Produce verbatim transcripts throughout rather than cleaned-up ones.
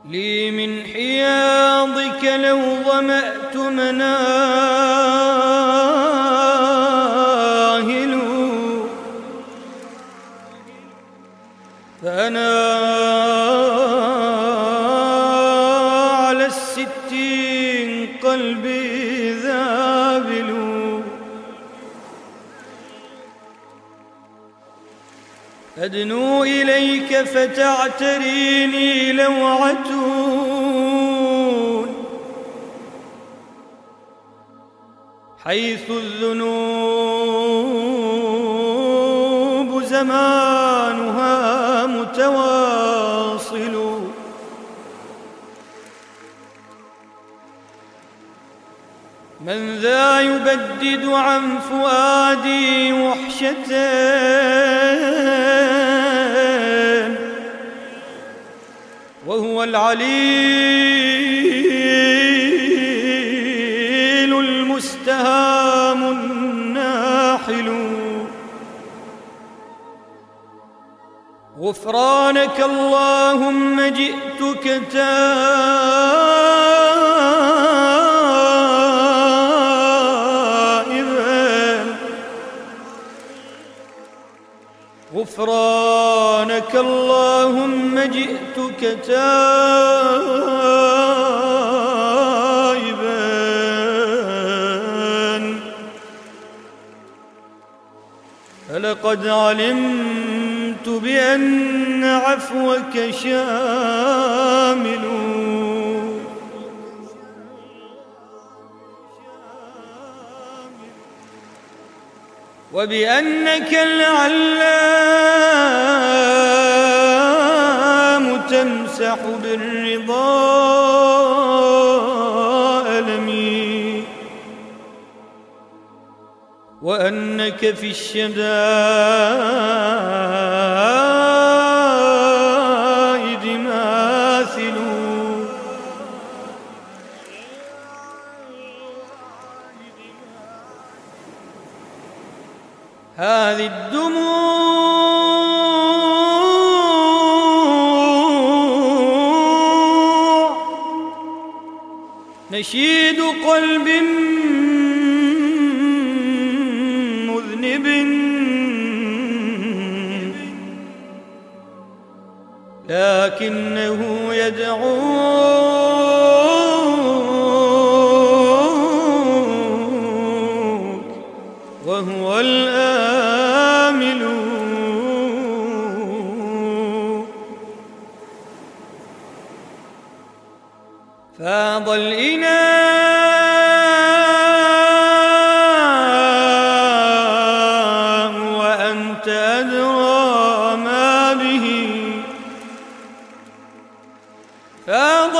لي من حياضك لو ظمأت مناهل، فأنا على الستين قلبي ذابل. أدنو إليك فتعتريني لوعة، حيث الذنوب زمانها متواصل. من ذا يبدد عن فؤادي وحشة، وهو العليل المستهام الناحل. غفرانك اللهم جئتك تائبا، غفرانك اللهم جئتك تائبا. فلقد علمت بأن عفوك شامل، وبأنك العلام تمسح بالرضا ألمي، وأنك في الشدائد ماثل. هذه الدموع نشيد قلب مذنب، لكنه يدعوك وهو الآمل. فاض الإناء وأنت أدرى ما به، فاض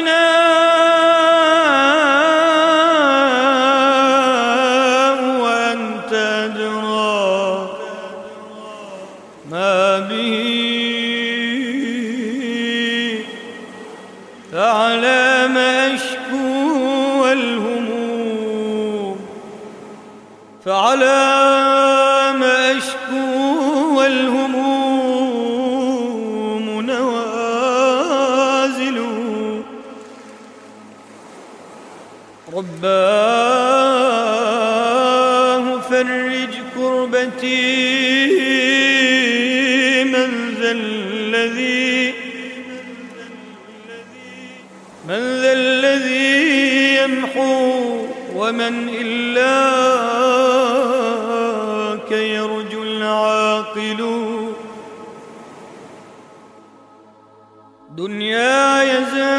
الإناء وأنت أدرى ما به. فعلى ما أشكو والهموم، فعلى ما أشكو والهموم نوازل. رباه فرج كربتي، من ذا الذي من ذا الذي يمحو، ومن إلاك يرجو العاقل. دنياي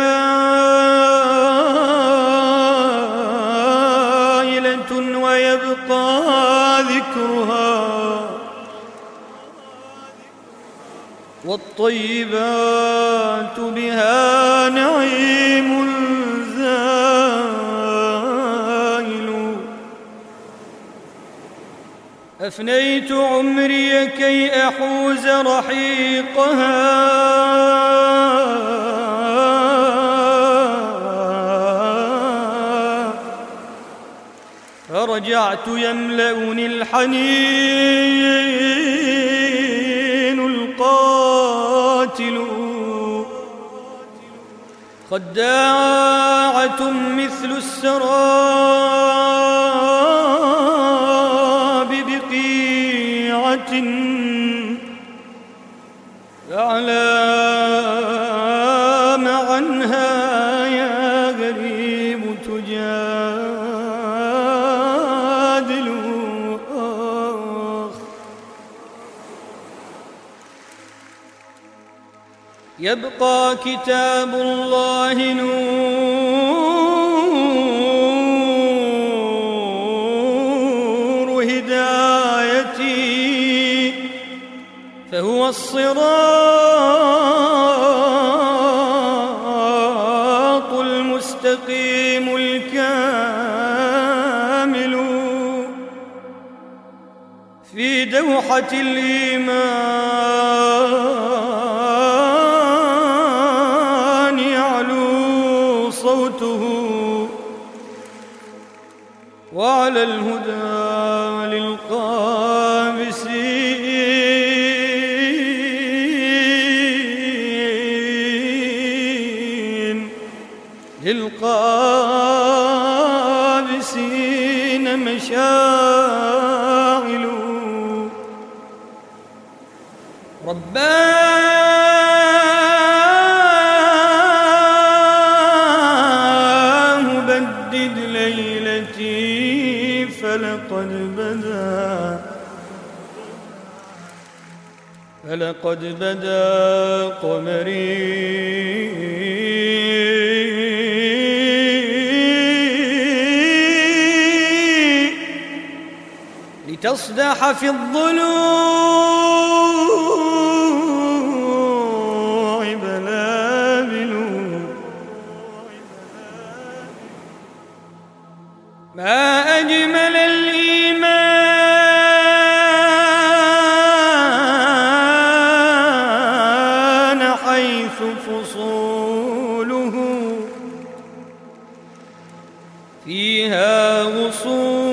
زائلة ويبقى ذكرها، والطيبات بها نعيم زائل. أفنيت عمري كي أحوز رحيقها، فرجعت يملأني الحنين القاتل. خداعة مثل السراب بقيعة أعلام عنها يا غريب تجادل. آخ يبقى كتاب الله نور هدايتي، فهو الصراط المستقيم الكامل. في دوحة الإيمان يعلو صوته، وعلى الهدى للقابسين للقابسين مشاغل. رباه بدد ليلتي فلقد بدا فلقد بدا قمري لتصدح في الضلوع بلابل. ما أجمل الإيمان حيث فصوله فيها غصون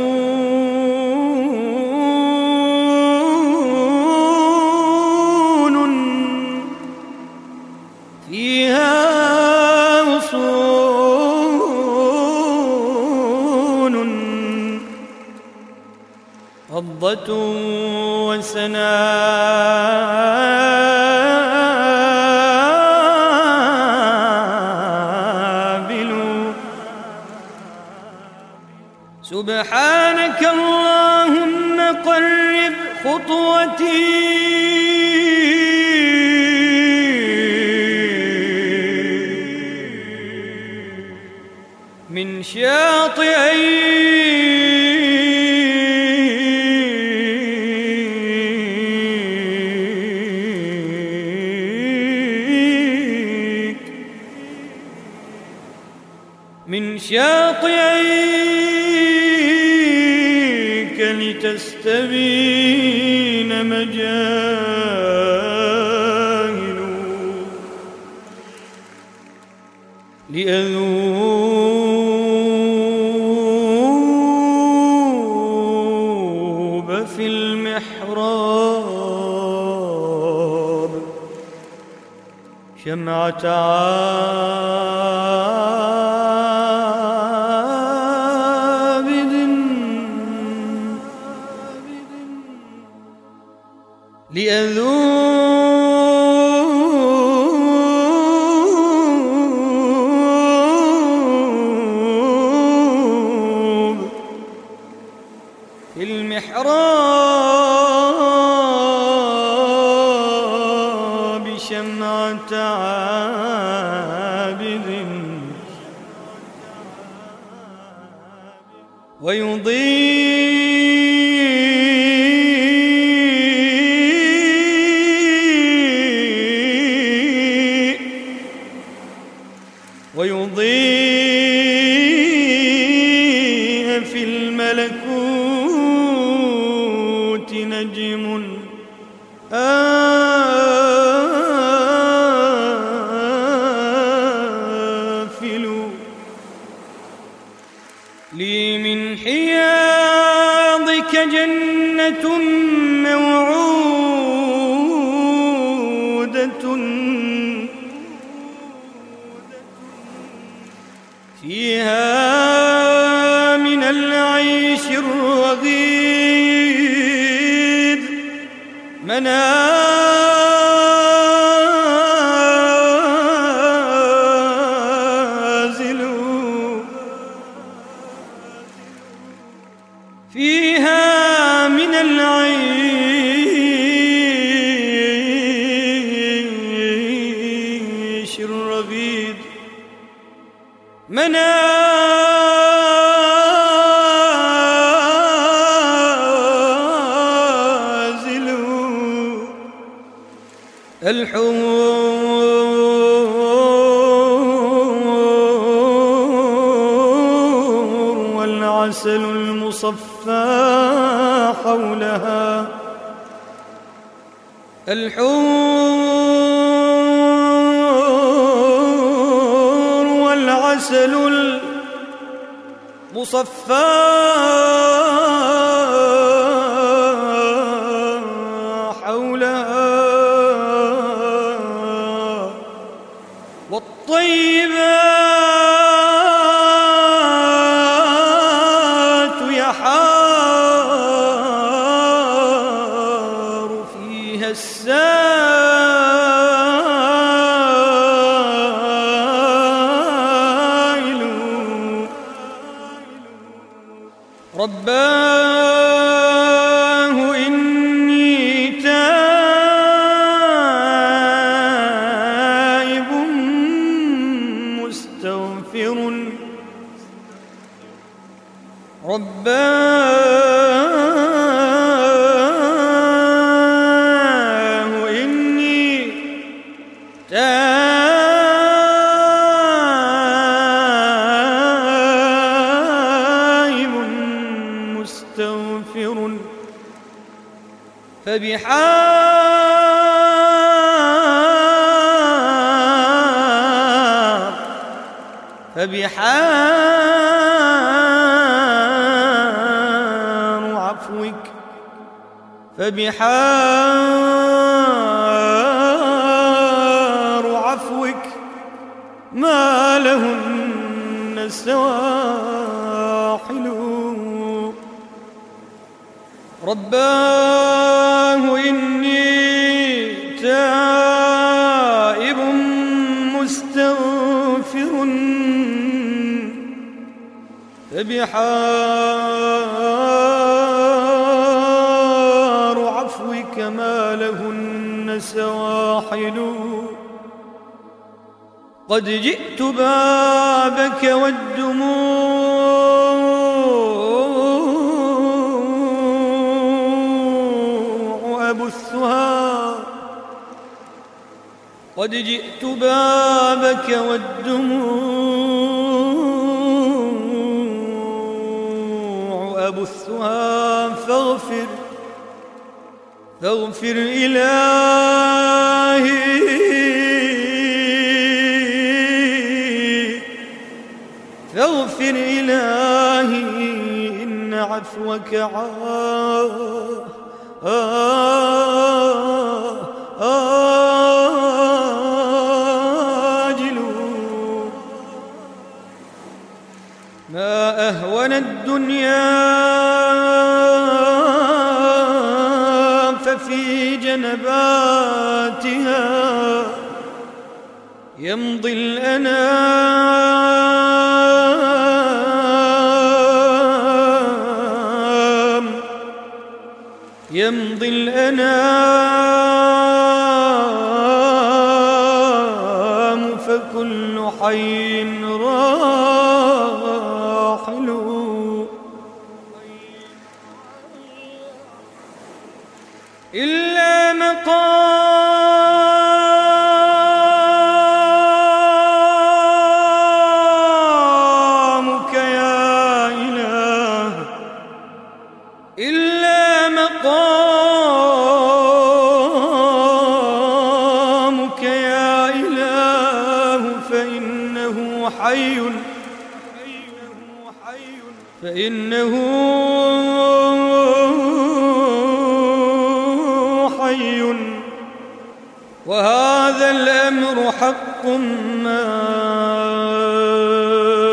فيها غصون فضة وسنابل. سبحانك اللهم قرب خطوتي من شاطئيك من شاطئيك لتستبين مجاهل. لأذوب في المحراب شمعة عابد لأذوب في المحراب شمعة عابد ويضيء ويضيء في الملكوت نجم آفل. لي من حياضك جنة موعودة فيها من العيش الرغيد منازل، فيها من العيش الرغيد منازل، الحور والعسل المصفى حولها، الحور والعسل المصفى حولها، والطيبات يحار فيها السائل، رباه إني تائب مستغفر، رباه إني تائب مستغفر، فبحار فبحار عفوك فبحار عفوك ما لهن سواحل، رباه إني تائب مستغفر، فبحار عفوك ما لهن سواحل، قد جئت بابك والدموع أبثها، قد جئت بابك والدموع أبثها، فاغفر فاغفر إلهي، فاغفر إلهي إن عفوك عاجل، ما أهون الدنيا ففي جنباتها يمضي الأنام، يمضي الأنام، فكل حي راحل، إلا مقامك يا إله، إلا مقامك يا إله، فإنه حي فإنه حي، وهذا الأمر حق ما